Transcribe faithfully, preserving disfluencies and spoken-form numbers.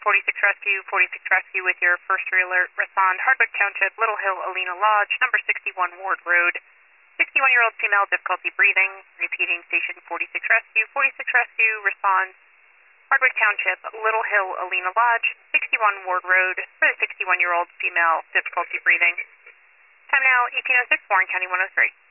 forty-six Rescue, forty-six Rescue with your first alert. Respond Hardwick Township, Little Hill, Alina Lodge, number sixty-one Ward Road. sixty-one-year-old female, difficulty breathing. Repeating, station forty-six Rescue, forty-six Rescue, respond Hardwick Township, Little Hill, Alina Lodge, sixty-one Ward Road, for the sixty-one-year-old female, difficulty breathing. Time now, eighteen oh six, Warren County one oh three.